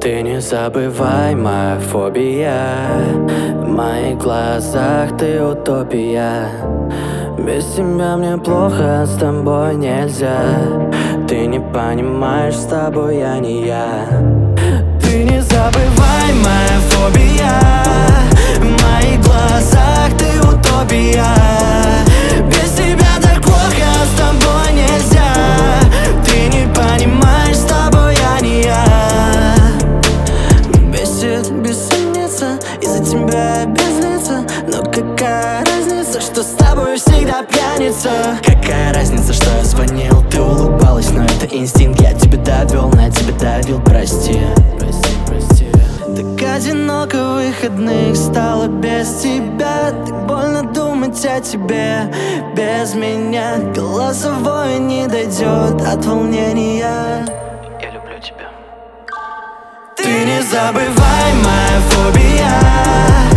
Ты не забывай, моя фобия. В моих глазах ты утопия. Без тебя мне плохо, с тобой нельзя. Ты не понимаешь, с тобой я не я. Ты не забывай, моя фобия. В моих глазах ты утопия. Без тебя так плохо, с тобой нельзя. Ты не понимаешь, с тобой я не я. Бесит бессонница, из-за тебя без лица. Но какая разница, что с тобой всегда пьяница? Какая разница, что я звонил, ты улыбалась, но это инстинкт. Я тебя довел, на тебя давил, прости. Так одиноко в выходных стало без тебя. Так больно думать о тебе без меня. Голосовое не дойдет от волнения. Я люблю тебя. Ты не забывай, моя фобия.